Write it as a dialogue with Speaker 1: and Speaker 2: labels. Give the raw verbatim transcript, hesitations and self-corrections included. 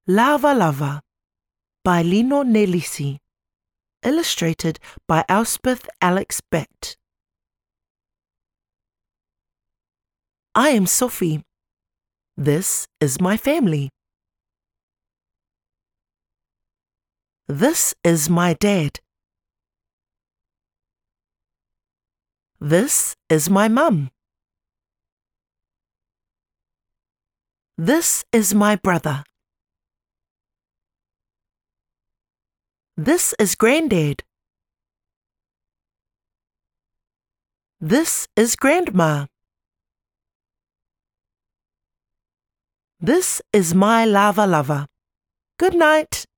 Speaker 1: Lava Lava by Lino Nelisi. Illustrated by Elspeth Alex Bett. I am Sophie. This is my family. This is my dad. This is my mum. This is my brother. This is Granddad. This is Grandma. This is my Lava Lava. Good night.